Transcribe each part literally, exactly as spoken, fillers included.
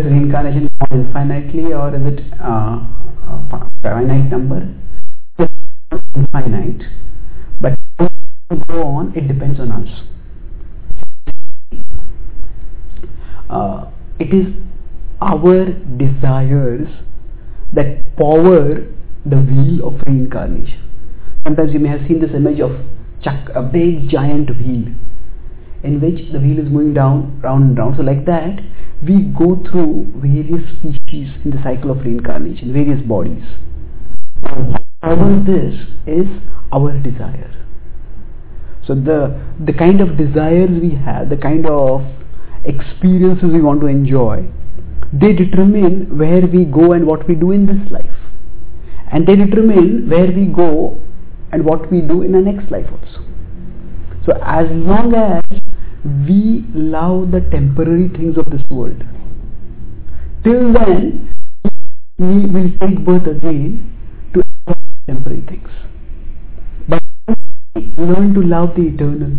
is reincarnation infinitely, or is it uh, a finite number? It's infinite, but how to go on, it depends on us. Uh, it is our desires that power the wheel of reincarnation. Sometimes you may have seen this image of chuck, a big giant wheel, in which the wheel is moving down, round and round. So like that, we go through various species in the cycle of reincarnation, various bodies. All this is our desire. So the the kind of desires we have, the kind of experiences we want to enjoy, they determine where we go and what we do in this life, and they determine where we go and what we do in the next life also. So as long as we love the temporary things of this world, till then we will take birth again to enjoy temporary things. But we learn to love the eternal,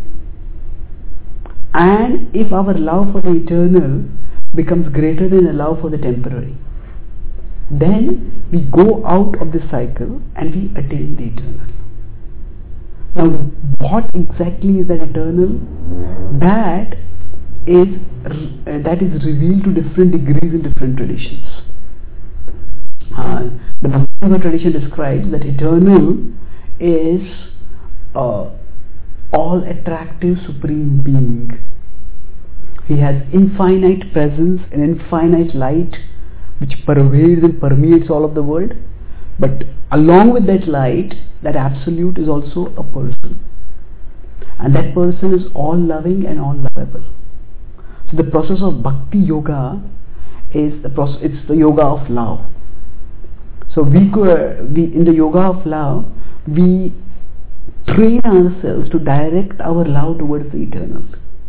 and if our love for the eternal becomes greater than the love for the temporary, then we go out of this cycle and we attain the eternal. Now, what exactly is that eternal? That is uh, that is revealed to different degrees in different traditions. Uh, the Bhakti tradition describes that eternal is uh, all attractive supreme being. He has infinite presence and infinite light which pervades and permeates all of the world, but along with that light, that absolute is also a person, and that person is all loving and all lovable. So the process of bhakti yoga is the process, it's the yoga of love. So we, go, we in the yoga of love, we train ourselves to direct our love towards the eternal,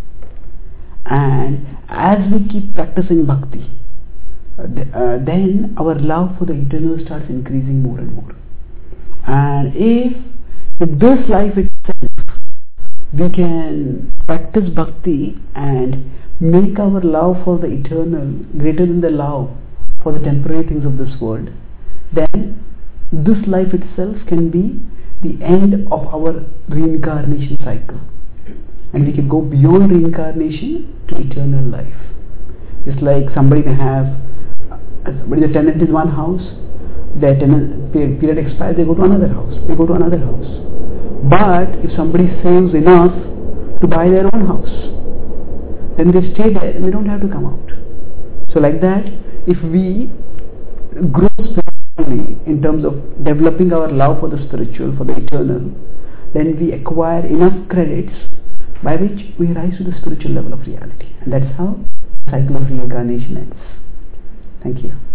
and as we keep practicing bhakti, uh, uh, then our love for the eternal starts increasing more and more. And if in this life itself we can practice bhakti and make our love for the eternal greater than the love for the temporary things of this world, then this life itself can be the end of our reincarnation cycle, and we can go beyond reincarnation to eternal life. It's like somebody may have somebody, the tenant in one house, their tenant period expires, they go to another house, they go to another house. But if somebody saves enough to buy their own house, then they stay there and they don't have to come out. So like that, if we grow spiritually in terms of developing our love for the spiritual, for the eternal, then we acquire enough credits by which we rise to the spiritual level of reality, and that's how the cycle of reincarnation ends. Thank you.